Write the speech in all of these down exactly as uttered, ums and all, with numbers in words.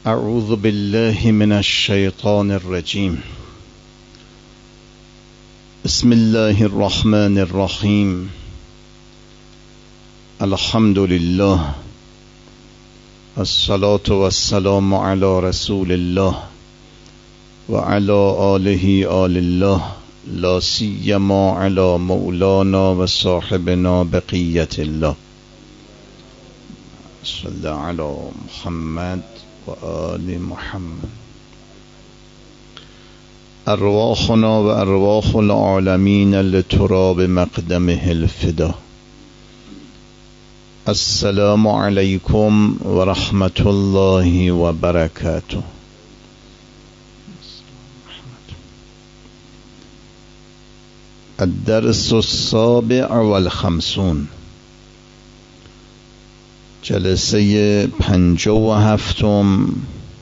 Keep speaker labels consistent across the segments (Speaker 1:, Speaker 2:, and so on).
Speaker 1: اعوذ بالله من الشیطان الرجیم. بسم الله الرحمن الرحیم. الحمد لله الصلاة والسلام على رسول الله وعلى آله آل الله لا سیما على مولانا و صاحبنا بقیت الله. صلی علی محمد و آل محمد. ارواحنا و ارواح العالمین لتراب مقدمه الفدا. السلام علیکم و رحمت الله و برکاته. الدرس السابع والخمسون، جلسه پنجاه و هفتم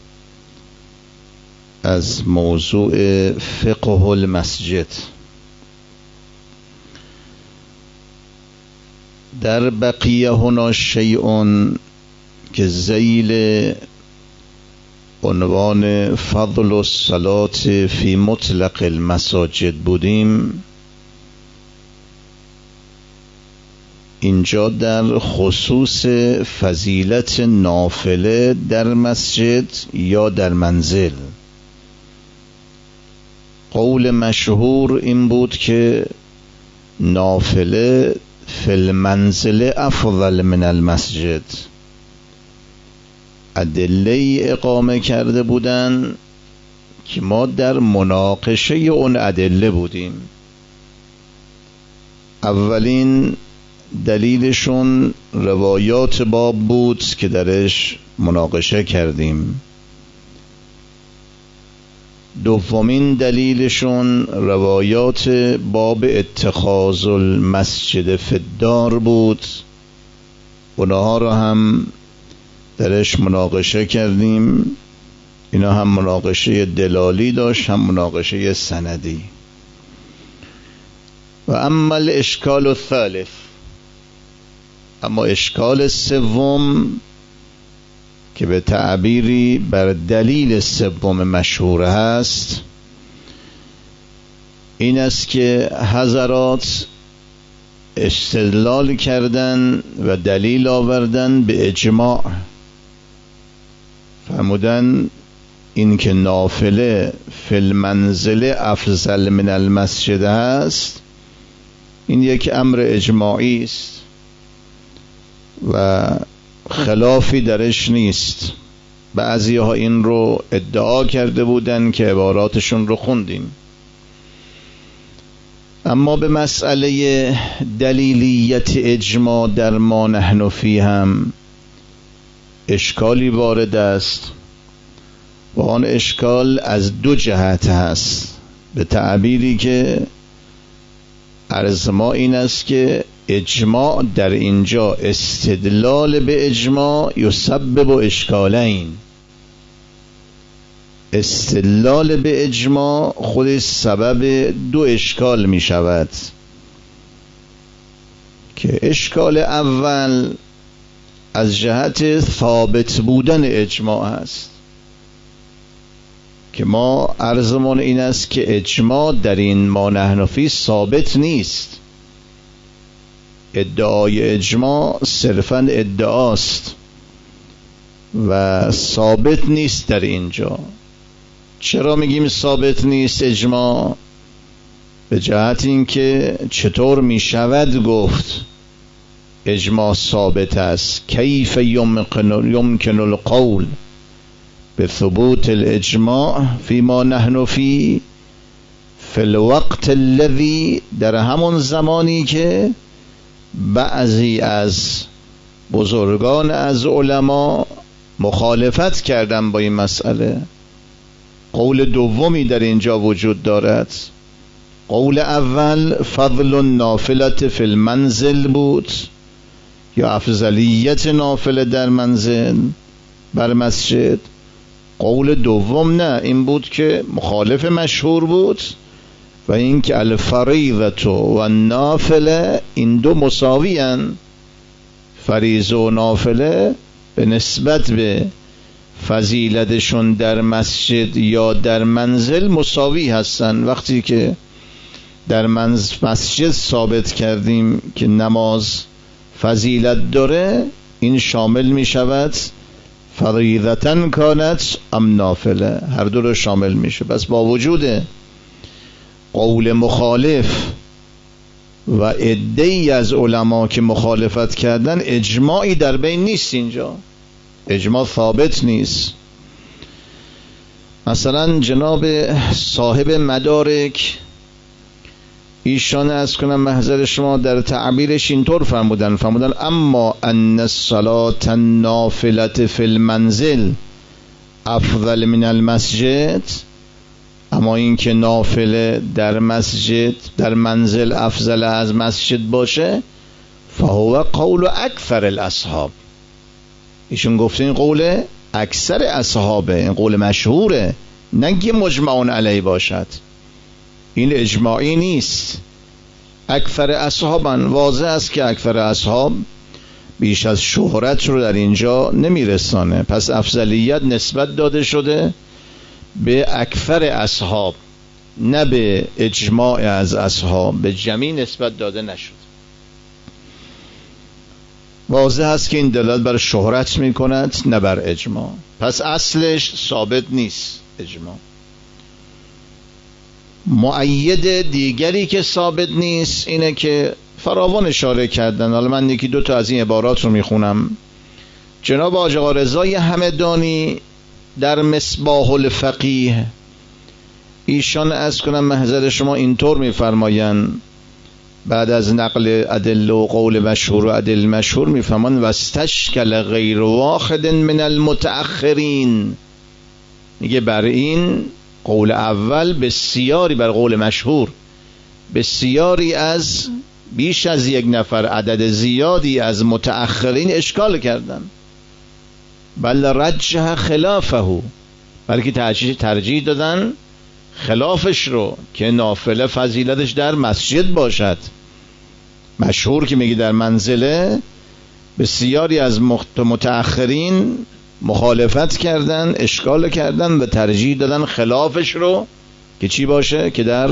Speaker 1: از موضوع فقه المسجد. در بقیه هنا شیء که ذیل عنوان فضل الصلاة فی مطلق المساجد بودیم، اینجا در خصوص فضیلت نافله در مسجد یا در منزل. قول مشهور این بود که نافله فی المنزل افضل من المسجد. ادله اقامه کرده بودن که ما در مناقشه اون ادله بودیم. اولین دلیلشون روایات باب بود که درش مناقشه کردیم. دومین دلیلشون روایات باب اتخاذ المسجد فی الدار بود. اونها رو هم درش مناقشه کردیم. اینا هم مناقشه دلالی داشت، هم مناقشه سندی. و اما الاشکال الثالث، اما اشکال سوم که به تعبیری بر دلیل سوم مشهور هست، این است که حضرات استدلال کردن و دلیل آوردن به اجماع. فرمودن این که نافله فی المنزل افضل من المسجد هست، این یک امر اجماعی است و خلافی درش نیست. بعضی ها این رو ادعا کرده بودن که عباراتشون رو خوندیم. اما به مسئله دلیلیت اجماع در ما نحن فی هم اشکالی وارد است و آن اشکال از دو جهت هست. به تعبیری که عرض ما این است که اجماع در اینجا، استدلال به اجماع یسبب اشکالین. استدلال به اجماع خودش سبب دو اشکال می شود. که اشکال اول از جهت ثابت بودن اجماع است که ما عرضمون این است که اجماع در این ما نحن فی ثابت نیست. ادعای اجماع صرفاً ادعاست و ثابت نیست در اینجا. چرا میگیم ثابت نیست اجماع؟ به جهت این که چطور میشود گفت اجماع ثابت است؟ کیف یمکن یمکن القول به ثبوت الاجماع فی ما نحن فی فی الوقت الذی، در همون زمانی که بعضی از بزرگان از علما مخالفت کردن با این مسئله. قول دومی در اینجا وجود دارد. قول اول فضل النافلة فی المنزل بود یا افضلیت نافله در منزل بر مسجد. قول دوم نه، این بود که مخالف مشهور بود و این که الفریضه و النافله این دو مساوی هستند. فریضه و نافله به نسبت به فضیلتشون در مسجد یا در منزل مساوی هستن. وقتی که در مسجد ثابت کردیم که نماز فضیلت داره، این شامل می شود فریضةً کانت ام نافله، هر دو رو شامل میشه. پس با وجود قول مخالف و عده‌ای از علما که مخالفت کردن، اجماعی در بین نیست. اینجا اجماع ثابت نیست. مثلا جناب صاحب مدارک، ایشان از کنم محضر شما در تعبیرش اینطور فرمودن فرمودن اما ان الصلاة النافلة فی المنزل افضل من المسجد، اما این که نافله در مسجد در منزل افضل از مسجد باشه، فهو قول اکثر الاصحاب. ایشون گفته این قول اکثر اصحابه، این قول مشهوره، نه که مجمعون علیه باشد. این اجماعی نیست. اکثر اصحابن، واضح است که اکثر اصحاب بیش از شهرت رو در اینجا نمیرسانه. پس افضلیت نسبت داده شده به اکثر اصحاب، نه به اجماع از اصحاب، به جمعی نسبت داده نشد. واضح است که این دلالت بر شهرت می کند، نه بر اجماع. پس اصلش ثابت نیست اجماع. مؤید دیگری که ثابت نیست اینه که فراوان اشاره کردن. حالا من یکی دو تا از این عبارات رو میخونم. جناب حاج آقا رضای همدانی در مصباح الفقیه، ایشان از کنم محضر شما اینطور میفرمایند بعد از نقل ادله و قول مشهور و ادل مشهور میفهمن واستشکل غیر واحد من المتأخرین. میگه بر این قول اول بسیاری، بر قول مشهور بسیاری از بیش از یک نفر، عدد زیادی از متأخرین اشکال کردن. بل رجح خلافه، بلکه ترجیح ترجیح دادن خلافش رو که نافله فضیلتش در مسجد باشد. مشهور که میگه در منزله، بسیاری از متأخرین مخالفت کردن، اشکال کردن و ترجیح دادن خلافش رو که چی باشه؟ که در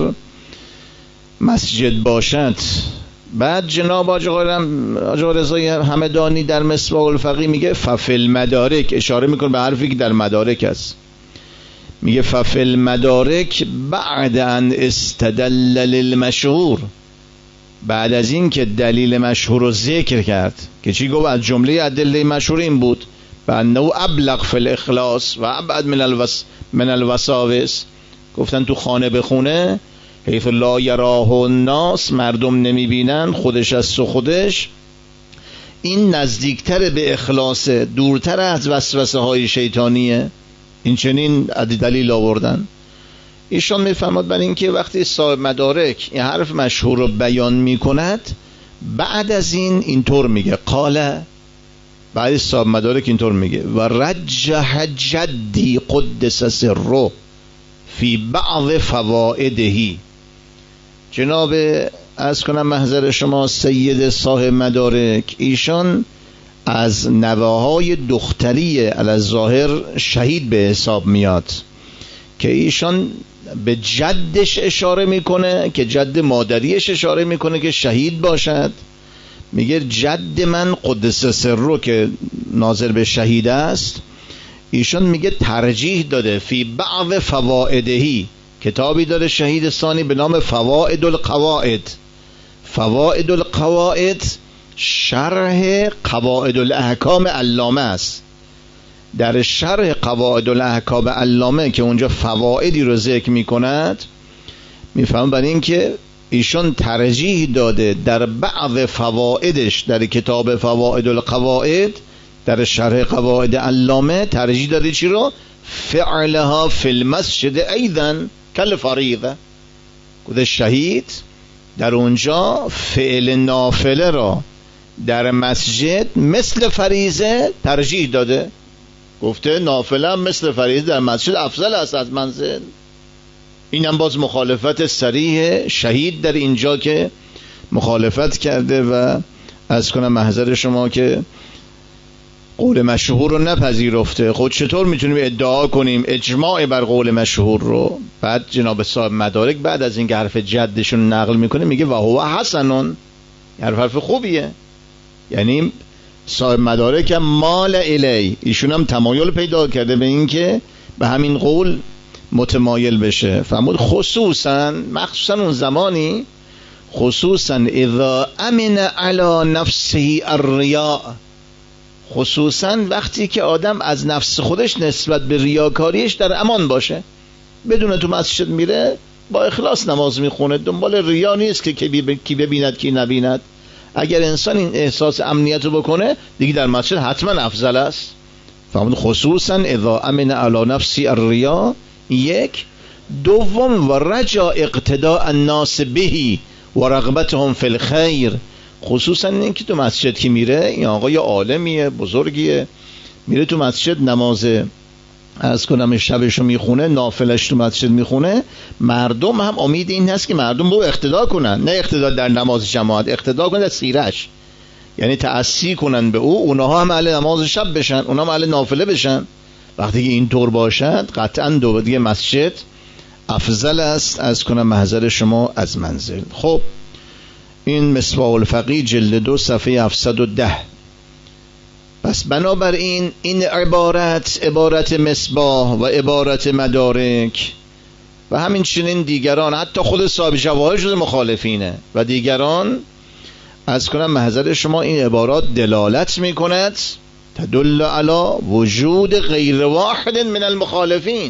Speaker 1: مسجد باشد. بعد جناب آقا رضای همدانی در مصباح الفقیه میگه ففل مدارک، اشاره میکنه به حرفی که در مدارک است. میگه ففل مدارک بعد ان استدل للمشهور، بعد از این که دلیل مشهور رو ذکر کرد که چی گفت؟ از جمله ادله مشهور این بود بانه ابلغ فی الاخلاص و ابعد من الوس من الوساوس. گفتن تو خانه بخونه حیث لا یراه الناس، مردم نمیبینن، خودش از و خودش، این نزدیکتر به اخلاص، دورتر از وسوسه های شیطانیه. این چنین دلیل آوردن. ایشان میفرماد بر این که وقتی صاحب مدارک این حرف مشهور رو بیان میکند، بعد از این اینطور میگه قال، بعد صاحب مدارک اینطور میگه و رجح جدی قدس سره فی بعض فوائدهی. جناب از کنم محضر شما سید صاحب مدارک، ایشان از نواهای دختری علی الظاهر شهید به حساب میاد که ایشان به جدش اشاره میکنه، که جد مادریش اشاره میکنه که شهید باشد. میگه جد من قدس سره که ناظر به شهید است، ایشان میگه ترجیح داده فی بعض فوائدهی. کتابی داره شهید ثانی به نام فوائد القواعد. فوائد القواعد شرح قواعد الاحکام علامه است. در شرح قواعد الاحکام علامه که اونجا فوائدی رو ذکر میکند، میفهم برای این که ایشون ترجیح داده در بعض فوائدش، در کتاب فوائد القواعد در شرح قواعد علامه ترجیح داده چی رو؟ فعلها فی المسجد ایضا کل فریضه. گفته شهید در اونجا فعل نافله را در مسجد مثل فریضه ترجیح داده. گفته نافله هم مثل فریضه در مسجد افضل است از منزل. اینم باز مخالفت صریح شهید در اینجا که مخالفت کرده. و از کنم محضر شما که قول مشهور رو نپذیرفته. خود چطور میتونیم ادعا کنیم اجماع بر قول مشهور رو؟ بعد جناب صاحب مدارک بعد از این که حرف جدشون نقل میکنه میگه و هو حسنون، حرف حرف خوبیه. یعنی صاحب مدارک هم مال الی، ایشون هم تمایل پیدا کرده به این که به همین قول متمایل بشه. فرمود خصوصا، مخصوصا اون زمانی، خصوصا اذا امن علی نفسه الریا، خصوصا وقتی که آدم از نفس خودش نسبت به ریاکاریش در امان باشه، بدون تو مسجد میره با اخلاص نماز میخونه، دنبال ریا نیست که کی ببیند کی نبیند. اگر انسان این احساس امنیت رو بکنه دیگه در مسجد حتما افضل است. فهمید خصوصا اذا امن علی نفسی الریا. یک. دوم و رجا اقتداء الناس بهی و رغبتهم فی الخیر، خصوصا این که تو مسجد که میره، این آقای عالمیه بزرگیه، میره تو مسجد نماز از کنم شبشو میخونه، نافلش تو مسجد میخونه، مردم هم امید این هست که مردم رو اقتدا کنن، نه اقتدا در نماز جماعت، اقتدا کنن در سیرش، یعنی تأسی کنن به او، اونها هم اهل نماز شب بشن، اونها هم اهل نافله بشن. وقتی که این طور باشد قطعا دو دیگه مسجد افضل است از کنم محضر شما از منزل. خب این مصباح الفقیه جلد دو صفحه هفتصد و ده. پس بنابراین این عبارت، عبارت مصباح و عبارت مدارک و همین چنین دیگران، حتی خود صاحب جواهر شده مخالفینه و دیگران، از کنم محضر شما این عبارات دلالت می کند تدل علی وجود غیر واحد من المخالفین،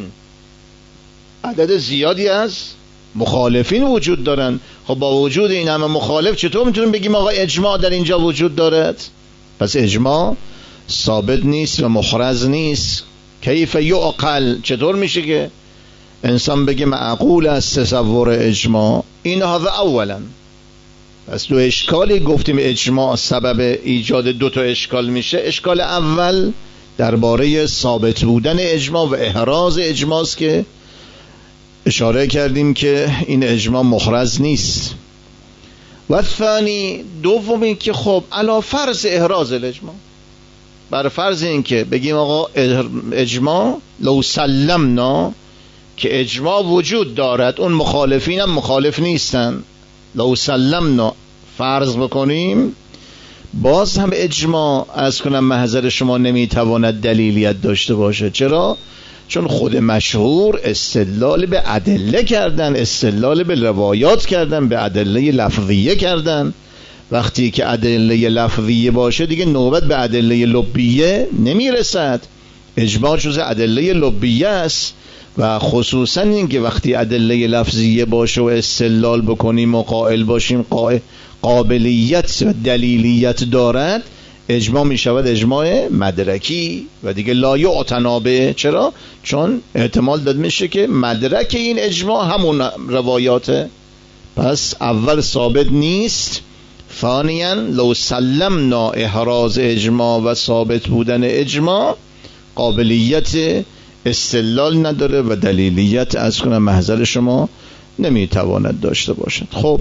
Speaker 1: عدد زیادی از مخالفین وجود دارن. خب با وجود این همه مخالف چطور میتونیم بگیم آقا اجماع در اینجا وجود دارد؟ پس اجماع ثابت نیست و محرز نیست. کیف یعقل، چطور میشه که انسان بگه معقول است تصور اجماع؟ این هذا اولا. پس دو اشکالی گفتیم اجماع سبب ایجاد دو تا اشکال میشه. اشکال اول درباره ثابت بودن اجماع و احراز اجماع است که اشاره کردیم که این اجماع محرز نیست. و ثانی، دومی که خب علی فرض احراز الاجماع، بر فرض این که بگیم آقا اجماع لو سلمنا که اجماع وجود دارد، اون مخالفین هم مخالف نیستن، لو سلمنا فرض بکنیم، باز هم اجماع از کنم محضر شما نمیتواند دلیلیت داشته باشه. چرا؟ چون خود مشهور استدلال به ادله کردن، استدلال به روایات کردن، به ادله لفظیه کردن. وقتی که ادله لفظیه باشه دیگه نوبت به ادله لبیه نمیرسد. اجماع جز ادله لبیه است و خصوصا این که وقتی ادله لفظیه باشه و استدلال بکنیم و قائل باشیم قابلیت و دلیلیت دارد، اجماع می شود اجماع مدرکی و دیگه لا یعتنا به. چرا؟ چون احتمال داد میشه که مدرک این اجماع همون روایاته. پس اول ثابت نیست، ثانیاً لو سلمنا احراز اجماع و ثابت بودن اجماع قابلیت استدلال نداره و دلیلیت از کنم محضر شما نمیتواند داشته باشد. خب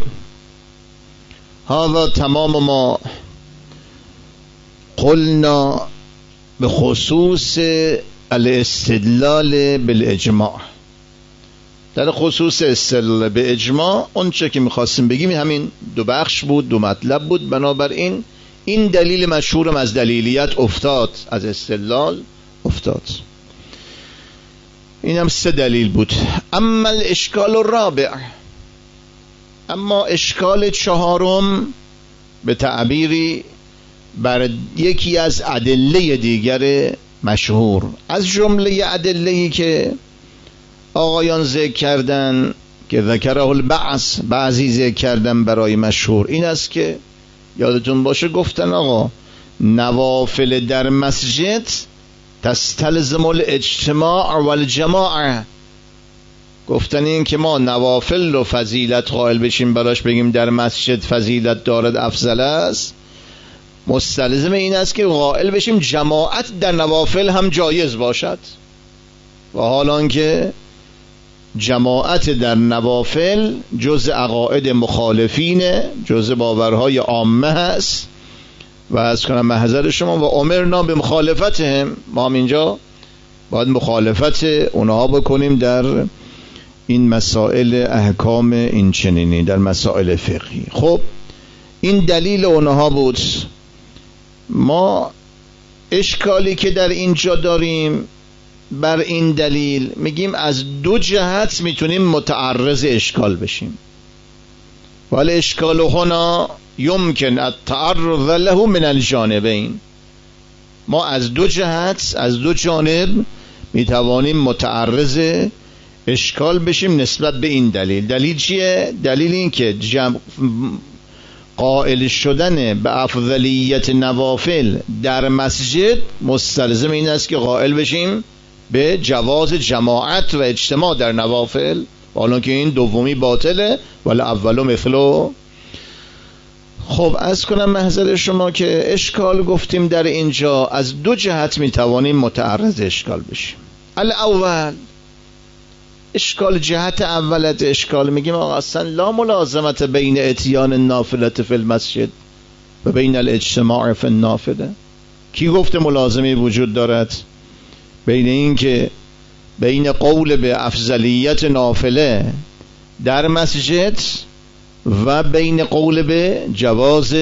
Speaker 1: هذا تمام ما قلنا به خصوص الاستدلال بالاجماع. در خصوص استدلال به اجماع اون چه که میخواستیم بگیم همین دو بخش بود، دو مطلب بود. بنابراین این دلیل مشهورم از دلیلیت افتاد، از استدلال افتاد. این هم سه دلیل بود. اما الاشکال الرابع، اما اشکال چهارم به تعبیری بر یکی از ادله دیگر مشهور، از جمله ادله‌ای که آقایان ذکر کردن که ذکره البعض، بعضی ذکر کردن برای مشهور، این است که یادتون باشه گفتن آقا نوافل در مسجد تستلزم الاجتماع والجماعه. گفتن این که ما نوافل رو فضیلت قائل بشیم براش بگیم در مسجد فضیلت دارد افضل است، مستلزم این است که قائل بشیم جماعت در نوافل هم جایز باشد. و حالان که جماعت در نوافل جز عقاید مخالفین، جز باورهای عامه هست و از کنم محضر شما و امرنا به مخالفتهم، ما هم اینجا باید مخالفت اونها بکنیم در این مسائل احکام این چنینی، در مسائل فقهی. خب این دلیل اونها بود. ما اشکالی که در اینجا داریم بر این دلیل میگیم از دو جهت میتونیم متعرض اشکال بشیم. ولی اشکال هنا یمکن التعرض له من الجانبین، ما از دو جهت، از دو جانب میتوانیم متعرض اشکال بشیم نسبت به این دلیل. دلیل چیه؟ دلیل این که جمع قائل شدن به افضلیت نوافل در مسجد مستلزم این است که قائل بشیم به جواز جماعت و اجتماع در نوافل، حالا که این دومی باطله ولی اولو مثلو. خب از کنم محضر شما که اشکال گفتیم در اینجا از دو جهت میتوانیم متعرض اشکال بشیم. الاول، اشکال جهت اولت اشکال میگیم آقا اصلا لا ملازمت بین اتیان النافلت فی المسجد و بین الاجتماع فی النافله. کی گفته ملازمه وجود دارد بین این که بین قول به افضلیت نافله در مسجد و بین قول به جواز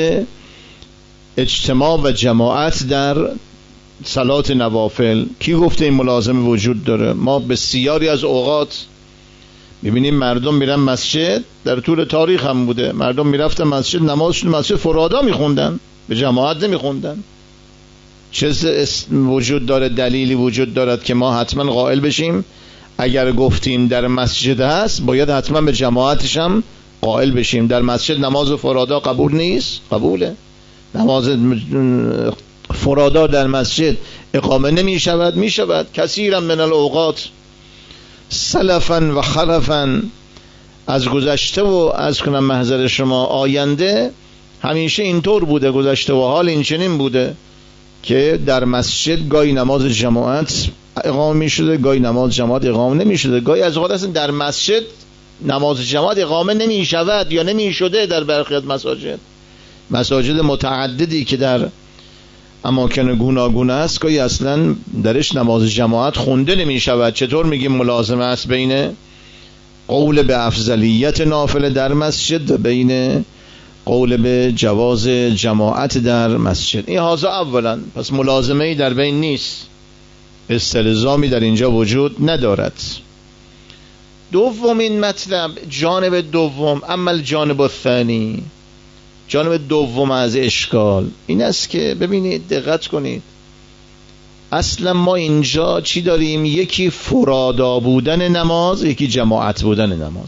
Speaker 1: اجتماع و جماعت در صلات نوافل؟ کی گفته این ملازمه وجود داره؟ ما بسیاری از اوقات میبینیم مردم میرن مسجد، در طول تاریخ هم بوده مردم میرفتن مسجد، نمازشون مسجد فرادا میخوندن، به جماعت نمیخوندن. چه وجود داره، دلیلی وجود دارد که ما حتما قائل بشیم اگر گفتیم در مسجد هست باید حتما به جماعتش هم قائل بشیم؟ در مسجد نماز فرادا قبول نیست؟ قبوله. نماز فرادا در مسجد اقامه نمی شود؟ می شود. کثیرا من الاوقات سلفا و خلفا، از گذشته و از کنم محضر شما آینده همیشه اینطور بوده، گذشته و حال این چنین بوده که در مسجد گاهی نماز جماعت اقامه می شده، گاهی نماز جماعت اقامه نمی شده، گاهی از اوقات اصلا در مسجد نماز جماعت اقامه نمی شود یا نمی شده. در برخی از مساجد مساجد متعددی که در اماکن گوناگون است گاهی اصلا درش نماز جماعت خونده نمی شود. چطور میگیم ملازمه است بین قول به افضلیت نافله در مسجد و بین قول به جواز جماعت در مسجد؟ این هازا اولا، پس ملازمه ای در بین نیست، استلزامی در اینجا وجود ندارد. دومین مطلب، جانب دوم، اما جانب الثانی، جانب دوم از اشکال این است که ببینید، دقت کنید، اصلا ما اینجا چی داریم؟ یکی فرادا بودن نماز، یکی جماعت بودن نماز.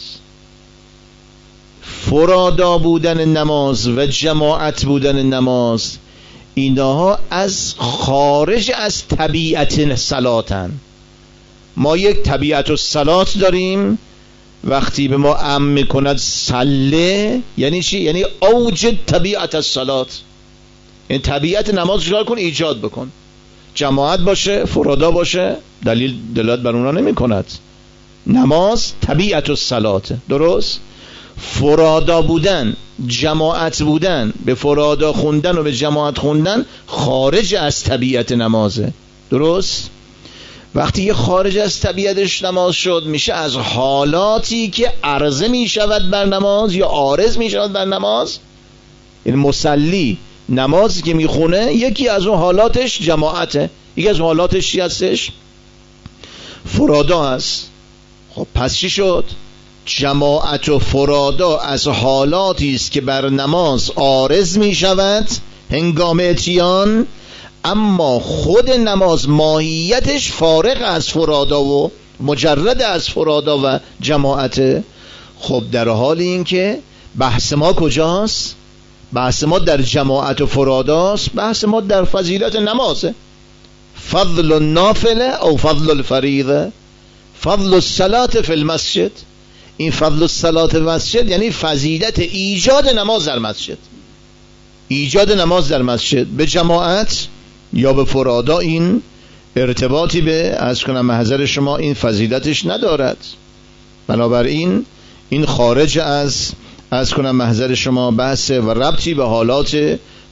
Speaker 1: فرادا بودن نماز و جماعت بودن نماز اینها از خارج از طبیعت صلاتن. ما یک طبیعت الصلات داریم، وقتی به ما امر میکند صله یعنی چی؟ یعنی اوجد طبیعت الصلات، این طبیعت نماز چیکار کن؟ ایجاد بکن. جماعت باشه، فرادا باشه، دلیل دلالت بر اونها نمی کند. نماز طبیعت الصلات، درست؟ فرادا بودن، جماعت بودن، به فرادا خوندن و به جماعت خوندن خارج از طبیعت نمازه، درست؟ وقتی یه خارج از طبیعتش نماز شد میشه از حالاتی که عرضه میشود بر نماز یا عارض میشود بر نماز. این مصلی نمازی که میخونه یکی از اون حالاتش جماعته، یکی از اون حالاتش چی هستش؟ فرادا هست. خب پس چی شد؟ جماعت و فرادا از حالاتی است که بر نماز عارض میشود هنگام اتیان، اما خود نماز ماهیتش فارغ از فرادا و مجرد از فرادا و جماعته. خب در حال این که بحث ما کجاست؟ بحث ما در جماعت و فراداست، بحث ما در فضیلت نمازه. فضل النافله او فضل الفریضه، فضل الصلاة فی المسجد. این فضل الصلاة فی المسجد یعنی فضیلت ایجاد نماز در مسجد، ایجاد نماز در مسجد به جماعت یا به فرادا این ارتباطی به از کنم محضر شما این فضیلتش ندارد. بنابراین این خارج از از کنم محضر شما بحث و ربطی به حالات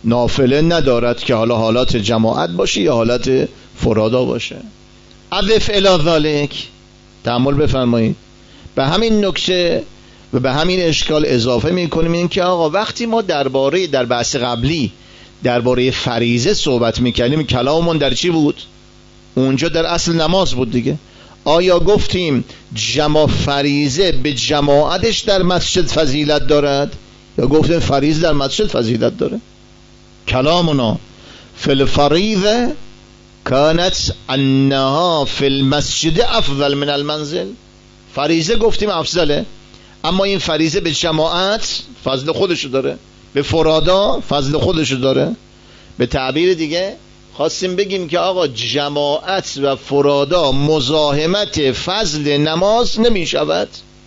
Speaker 1: نافله ندارد که حالا حالات جماعت باشه یا حالت فرادا باشه. اضف الی ذلک، تأمل بفرمایید، به همین نکته و به همین اشکال اضافه میکنیم این که آقا وقتی ما درباره در بحث قبلی درباره فریضه صحبت میکردیم، کلاممون در چی بود؟ اونجا در اصل نماز بود دیگه. آیا گفتیم جماع فریضه به جماعتش در مسجد فضیلت دارد یا گفتیم فریضه در مسجد فضیلت داره؟ کلامنا فی الفریضه کانت انها فی المسجد افضل من المنزل. فریضه گفتیم افضله، اما این فریضه به جماعت فضل خودشو داره، به فرادا فضل خودشو داره. به تعبیر دیگه خواستیم بگیم که آقا جماعت و فرادا مزاحمت فضل نماز نمی شود.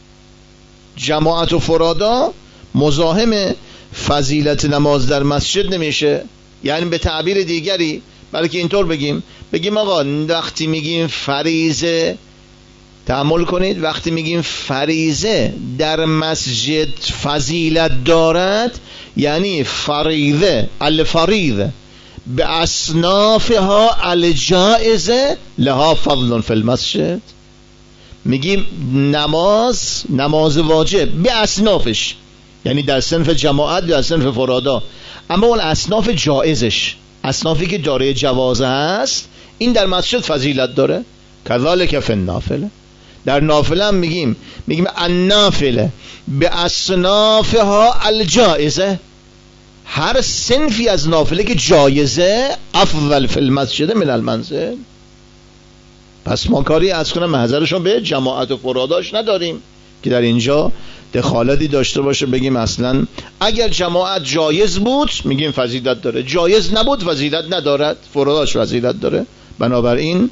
Speaker 1: جماعت و فرادا مزاحم فضیلت نماز در مسجد نمیشه. یعنی به تعبیر دیگری بلکه اینطور بگیم بگیم آقا وقتی میگیم فریضه، تأمل کنید، وقتی میگیم فریضه در مسجد فضیلت دارد یعنی فریضه الفریضه به اصنافها الجائزه لها فضل فی المسجد. میگیم نماز نماز واجب به اصنافش، یعنی در صنف جماعت یا صنف فرادا، اما اون اصناف جائزش، اصنافی که دارای جوازه هست، این در مسجد فضیلت داره. کذالک فی النافله، در نافله هم میگیم میگیم النافله به اصنافها الجائزه، هر صنفی از نافله که جایزه افضل فی المسجد من المنزل. پس ما کاری از کنم محضرشون به جماعت و فراداش نداریم که در اینجا دخالتی داشته باشه بگیم اصلا اگر جماعت جایز بود میگیم فضیلت داره، جایز نبود فضیلت ندارد، فراداش فضیلت داره. بنابراین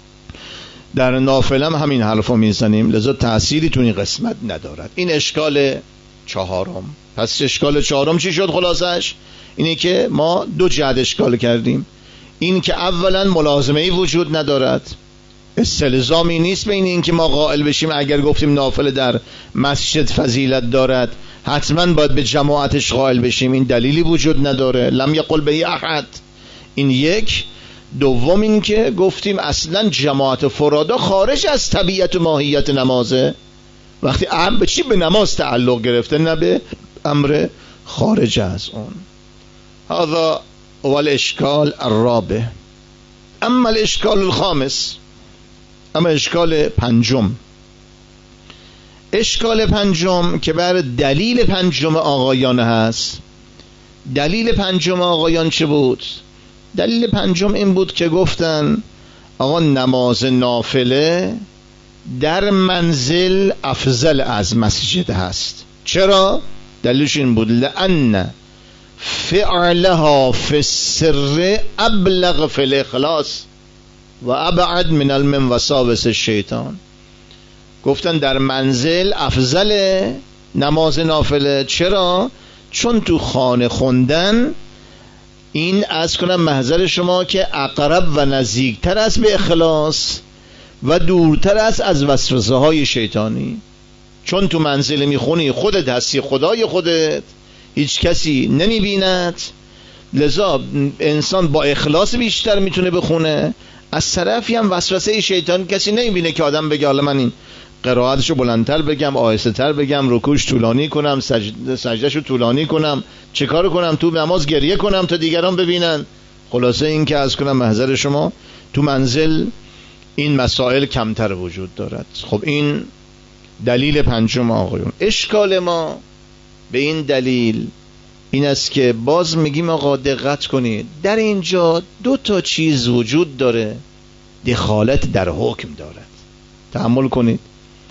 Speaker 1: در نافله هم همین حرفو میزنیم، لذا تأثیری تو این قسمت ندارد. این اشکال چهارم. پس اشکال چهارم چی شد خلاصش؟ اینه که ما دو جهت اشکال کردیم. این که اولا ملازمه‌ای وجود ندارد، استلزامی نیست بین این که ما قائل بشیم اگر گفتیم نافله در مسجد فضیلت دارد حتما باید به جماعتش قائل بشیم، این دلیلی وجود نداره. لم یقل به احد. این یک. دوم این که گفتیم اصلا جماعت فرادا خارج از طبیعت و ماهیت نمازه، وقتی اهم به چی؟ به نماز تعلق گرفته، نه به امر خارج از اون. هذا هو الاشکال الرابع. اما الاشکال الخامس، اما اشکال پنجم، اشکال پنجم که بر دلیل پنجم آقایان هست. دلیل پنجم آقایان چه بود؟ دلیل پنجم این بود که گفتن آقا نماز نافله در منزل افضل از مسجد هست. چرا؟ دلیلش این بود لأن فعلها فی السر ابلغ فی الاخلاص و ابعد من المن وساوس الشیطان. گفتن در منزل افضل نماز نافله. چرا؟ چون تو خانه خوندن این از کنم محضر شما که اقرب و نزدیکتر است به اخلاص و دورتر است از وسوسه های شیطانی. چون تو منزل میخونی خودت هستی، خدای خودت، هیچ کسی نمیبیند، لذا انسان با اخلاص بیشتر میتونه بخونه. از طرفی هم وسوسه شیطان کسی نمیبینه که آدم بگه حالا من این قرائتشو بلندتر بگم، آهسته تر بگم، رکوعش طولانی کنم، سجد سجدهشو طولانی کنم، چه کار کنم تو نماز گریه کنم تا دیگران ببینن. خلاصه این که از کنم محضر شما تو منزل این مسائل کمتر وجود دارد. خب این دلیل پنجم آقایون. اشکال ما به این دلیل این است که باز میگیم آقا دقت کنید، در اینجا دو تا چیز وجود داره دخالت در حکم دارد. تأمل کنید.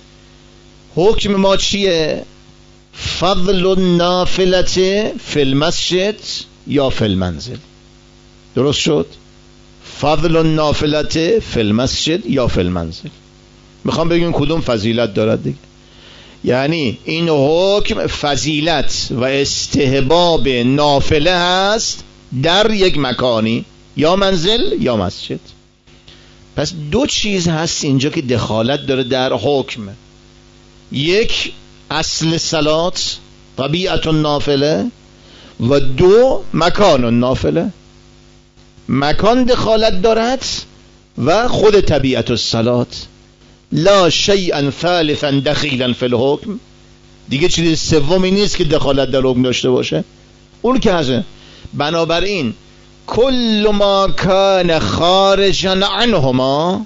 Speaker 1: حکم ما چیه؟ فضل النافلت فی المسجد یا فی المنزل. درست شد؟ فضل النافلت فی المسجد یا فی المنزل. میخوام بگیم کدوم فضیلت دارد دیگه. یعنی این حکم فضیلت و استحباب نافله هست در یک مکانی، یا منزل یا مسجد. پس دو چیز هست اینجا که دخالت داره در حکم. یک اصل صلات، طبیعت النافله، و دو مکان و نافله، مکان دخالت دارد و خود طبیعت الصلات. لا شیئا ثالثا دخیلا فی الحکم، دیگه چیز سومی نیست که دخالت در حکم داشته باشه، اون که هست. بنابراین کل ما کان خارجا عنهما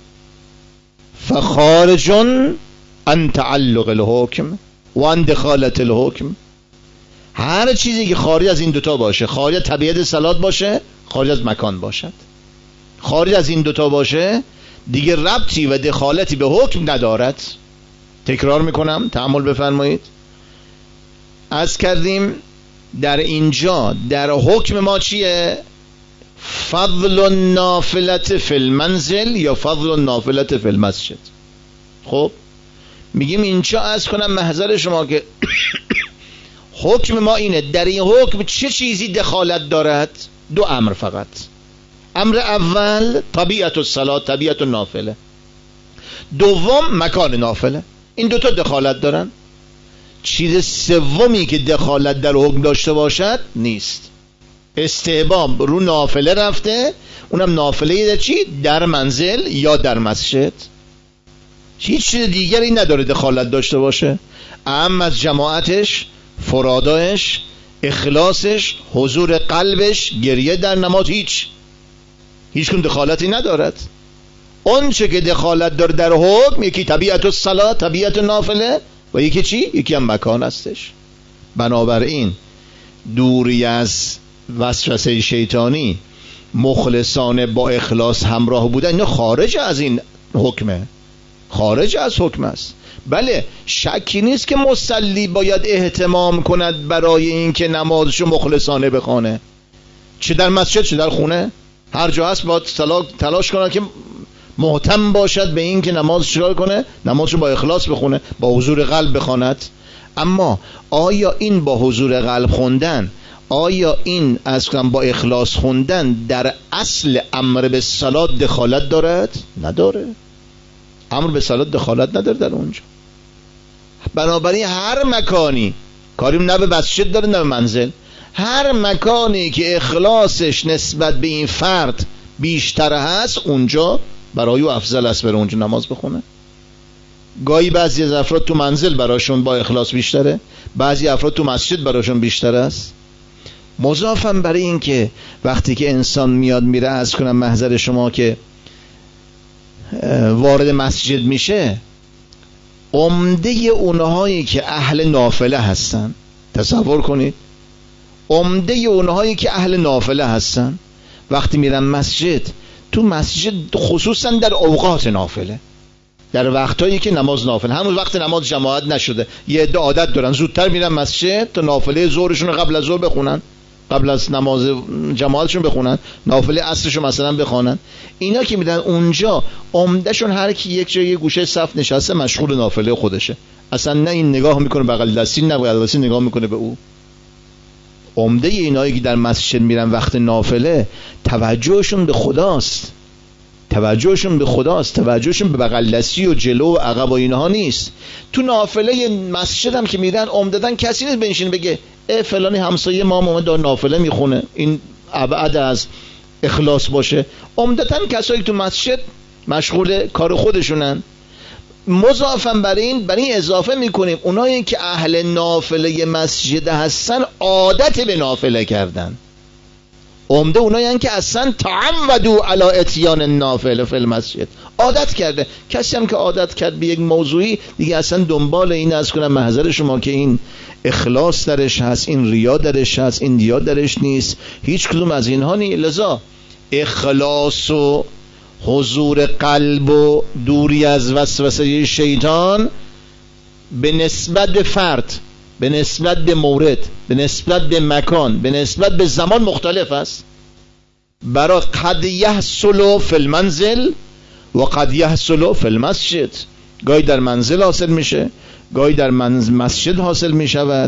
Speaker 1: فخارج عن تعلق الحکم و عن دخالت الحکم. هر چیزی که خارج از این دوتا باشه، خارج از طبیعت صلات باشه، خارج از مکان باشد، خارج از این دوتا باشه، دیگه ربطی و دخالتی به حکم ندارد. تکرار میکنم، تأمل بفرمایید. از کردیم در اینجا در حکم ما چیه؟ فضل النافلت فی المنزل یا فضل النافلت فی المسجد. خب میگیم اینجا از کنم محضر شما که حکم ما اینه، در این حکم چه چیزی دخالت دارد؟ دو امر فقط. امر اول طبیعت الصلات، طبیعت النافله. دوم مکان نافله. این دوتا دخالت دارن. چیز سومی که دخالت در حکم داشته باشد نیست. استحباب رو نافله رفته، اونم نافله در چی؟ در منزل یا در مسجد. هیچ چیز دیگری نداره دخالت داشته باشه. اهم از جماعتش، فرادایش، اخلاصش، حضور قلبش، گریه در نماز، هیچ هیچ کن دخالتی ندارد. اون چه که دخالت داره در حکم، یکی طبیعت الصلاة، طبیعت نافله، و یکی چی؟ یکی هم مکان هستش. بنابراین دوری از وسوسه شیطانی، مخلصانه با اخلاص همراه بودن، اینا خارج از این حکمه، خارج از حکم است. بله شکی نیست که مصلی باید اهتمام کند برای این که نمازشو مخلصانه بخونه، چه در مسجد چه در خونه، هر جا هست باید تلاش کنه که محتم باشد به این که نماز چرا کنه، نمازشو با اخلاص بخونه، با حضور قلب بخواند. اما آیا این با حضور قلب خوندن، آیا این از کنم با اخلاص خوندن در اصل امر به صلات دخالت دارد؟ نداره. امر به صلات دخالت نداره در اونجا. بنابراین هر مکانی، کاریم نه به مسجد داره نه به منزل، هر مکانی که اخلاصش نسبت به این فرد بیشتر هست، اونجا برای او افضل است بره اونجا نماز بخونه. گاهی بعضی از افراد تو منزل براشون با اخلاص بیشتره، بعضی افراد تو مسجد براشون بیشتر است. مضافم برای این که وقتی که انسان میاد میره، از کنم محضر شما که وارد مسجد میشه، عمده اونهایی که اهل نافله هستن، تصور کنید، عمده اونهایی که اهل نافله هستن وقتی میرن مسجد، تو مسجد خصوصا در اوقات نافله، در وقتایی که نماز نافله، همون وقت نماز جماعت نشده، یه عده عادت دارن زودتر میرن مسجد تا نافله ظهرشون رو قبل از ظهر بخونن، قبل از نماز جماعتشون بخونن، نافله عصرشون مثلا بخونن. اینا که میدن اونجا، عمدهشون هر کی یک جای گوشه صف نشسته مشغول نافله خودشه، اصلا نه این نگاه میکنه بغل دستی، نه بغل دستی نگاه میکنه به او. عمده اینایی که در مسجد میرن وقت نافله، توجهشون به خداست، توجهشون به خداست، توجهشون به بغل دستی و جلو و عقب و اینها نیست. تو نافله مسجد هم که میرن، عمدتاً کسی نیست بنشین بگه ای فلانی همسایه ما اومد داره نافله میخونه، این ابعد از اخلاص باشه. عمدتاً کسایی که تو مسجد مشغول کار خودشونن. مضافاً بر این بر این اضافه میکنیم اونایی که اهل نافله مسجد هستن، عادت به نافله کردن. عمده اونایی هستن که اصلا تعمدوا علی اتیان النافله فی المسجد، عادت کرده. کسی هم که عادت کرد به یک موضوعی دیگه، اصلا دنبال این از کنم محضر شما که این اخلاص درش هست، این ریا درش هست، این ریا درش نیست، هیچ کدوم از اینها نیست. لذا اخلاص و حضور قلب و دوری از وسوسه شیطان به نسبت به فرد، به نسبت به مورد، به نسبت به مکان، به نسبت به زمان مختلف است. برای قد یحصل فی المنزل و قد یحصل فی المسجد، گاهی در منزل حاصل میشه، گاهی در مسجد حاصل میشود.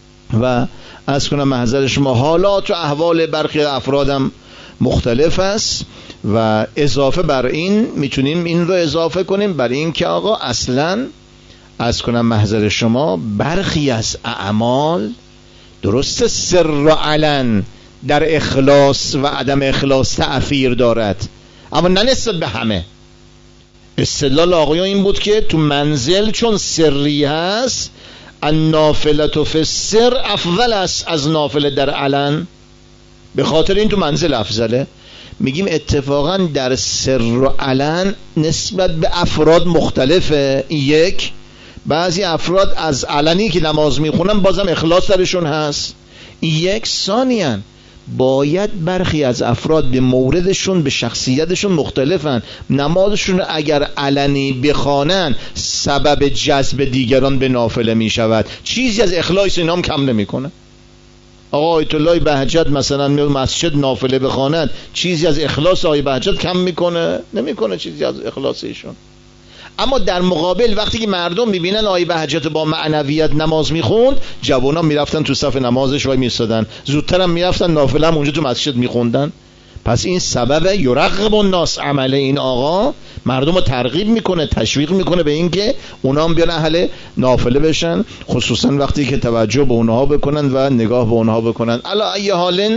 Speaker 1: و از کنم محضر شما حالات و احوال برخی افرادم مختلف است. و اضافه بر این میتونیم این رو اضافه کنیم بر این که آقا اصلا از کنم محضر شما برخی از اعمال درست سر و علن در اخلاص و عدم اخلاص تأثیر دارد، اما نه نسبت به همه. استدلال آقایان این بود که تو منزل چون سری هست، النافلة فی السر افضل است از نافله در علن، به خاطر این تو منزل افضله. میگیم اتفاقا در سر و علن نسبت به افراد مختلفه. یک، بعضی افراد از علنی که نماز میخونن بازم اخلاص درشون هست. یک، ثانیاً باید برخی از افراد به موردشون، به شخصیتشون مختلفن، نمازشون اگر علنی بخوانن سبب جذب دیگران به نافله میشود، چیزی از اخلاص اینا هم کم نمیکنه. آقا آیت الله بهجت مثلا مسجد نافله بخواند، چیزی از اخلاص آقای بهجت کم میکنه؟ نمیکنه چیزی از اخلاص ایشون. اما در مقابل وقتی که مردم میبینن آقای بهجت با معنویت نماز میخوند، جوونا میرفتن تو صف نمازش وای میستادن، زودتر هم میرفتن نافله هم اونجا تو مسجد میخوندن. پس این سبب یرغب الناس عمل این آقا مردم رو ترغیب میکنه، تشویق میکنه به این که اونا هم بیان اهل نافله بشن، خصوصا وقتی که توجه به اونها بکنن و نگاه به اونها بکنن. علی ای حال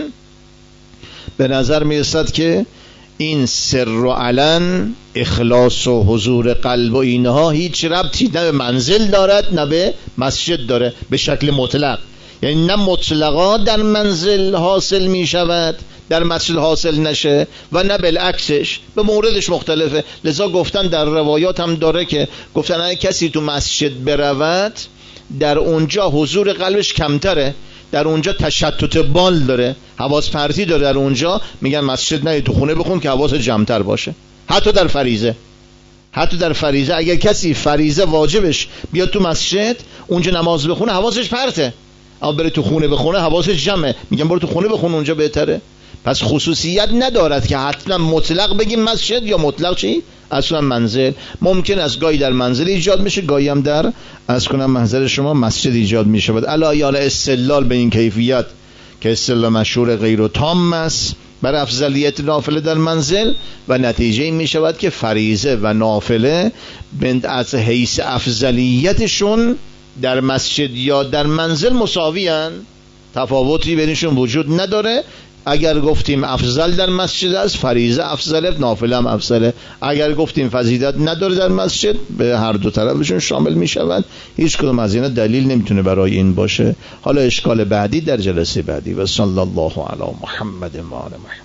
Speaker 1: به نظر میرسد که این سر و علن، اخلاص و حضور قلب و اینها هیچ ربطی نه به منزل دارد نه به مسجد داره به شکل مطلق. یعنی نه مطلقا در منزل حاصل می شود در مسجد حاصل نشه و نه بالعکسش، به موردش مختلفه. لذا گفتن در روایات هم داره که گفتن اگه کسی تو مسجد برود در اونجا حضور قلبش کمتره، در اونجا تشتت بال داره، حواس پرتی داره، در اونجا میگن مسجد نه، تو خونه بخون که حواس جمع‌تر باشه. حتی در فریضه، حتی در فریضه اگر کسی فریضه واجبش بیاد تو مسجد اونجا نماز بخونه حواسش پرته، اما بره تو خونه بخونه حواسش جمعه، میگن برو تو خونه بخون اونجا بهتره. پس خصوصیت ندارد که حتما مطلق بگیم مسجد یا مطلق چی؟ اصلا منزل. ممکن است گاهی در منزل ایجاد میشه، گاهی هم در از کنم منزل شما مسجد ایجاد میشه. علاوه بر استدلال به این کیفیت که استدلال مشهور غیر و تام است بر افضلیت نافله در منزل، و نتیجه این می شود که فریضه و نافله از حیث افضلیتشون در مسجد یا در منزل مساوی هن، تفاوتی بینشون وجود نداره. اگر گفتیم افضل در مسجد است، فریضه افضله، نافله هم افضله. اگر گفتیم فضیلت نداره در مسجد، به هر دو طرفشون شامل می شود. هیچ کدوم از اینا دلیل نمیتونه برای این باشه. حالا اشکال بعدی در جلسه بعدی. و صلی الله علی محمد و آل محمد.